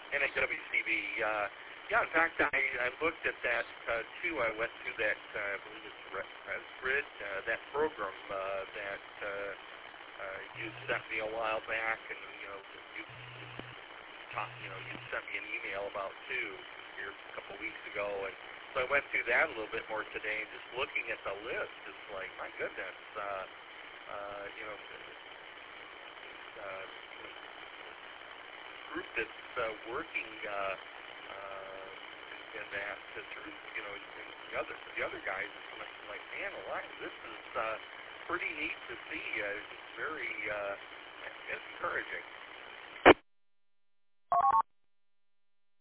and at WCB. Yeah, in fact, I looked at that too. I went through that, I believe it's Grid, that program that you sent me a while back, and you sent me an email about too here a couple weeks ago, and so I went through that a little bit more today, and just looking at the list, it's like, my goodness, group that's working in that through, and the other guys, it's like, man alive, this is pretty neat to see. It's very encouraging.